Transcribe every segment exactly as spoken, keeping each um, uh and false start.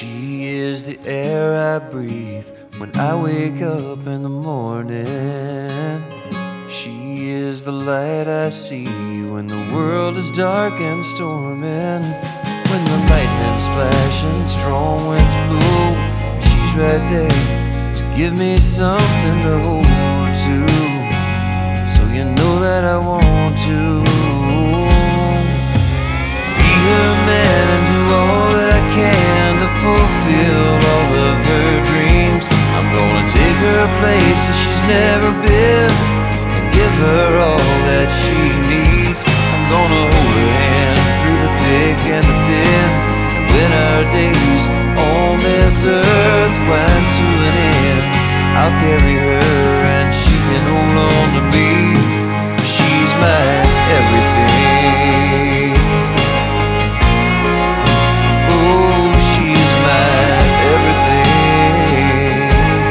She is the air I breathe when I wake up in the morning. She is the light I see when the world is dark and storming. When the lightning's flashing, strong winds blow, she's right there to give me something to hold to. So you know that I want to be her man and do all that I can to fulfill all of her dreams. I'm gonna take her places she's never been and give her all that she needs. I'm gonna hold her hand through the thick and the thin, and when our days on this earth wind to an end, I'll carry her and she can hold on to me. She's my everything. Oh, she's my everything.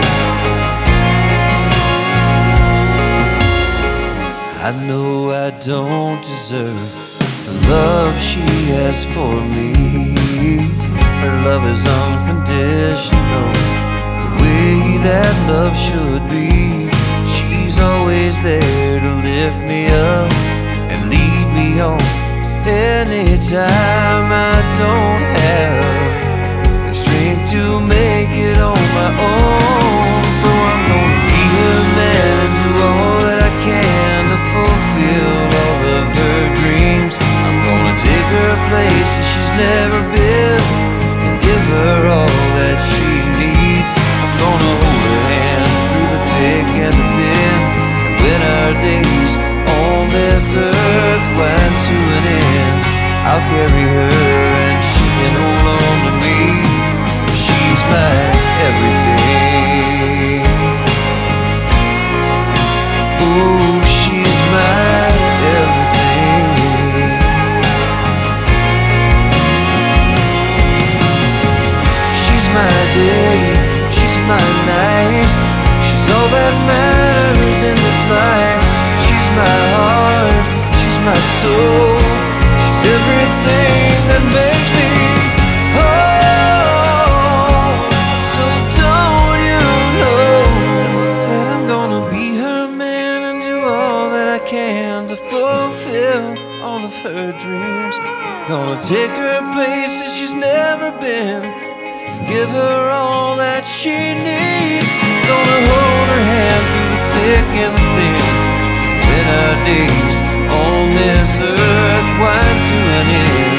I know I don't deserve the love she has for me. Her love is unconditional, the way that love should be. She's always there to lift me up and lead me on anytime I don't have the strength to make it on my own. So I'm gonna be her man and do all that I can to fulfill all of her dreams. I'm gonna take her places she's never been and give her all that she needs. I'm gonna hold her hand through the thick and the thin, and when our days on this earth wind to an end, I'll carry her and she can hold on to me. She's my everything. Oh, she's my everything. She's my day, she's my night. She's all that matters in this life. She's my heart, she's my soul. She's everything that makes me whole. So don't you know that I'm gonna be her man and do all that I can to fulfill all of her dreams. Gonna take her places she's never been, give her all that she needs. Gonna hold her hand through the thick and the thin, when our days on this earth wind to an end,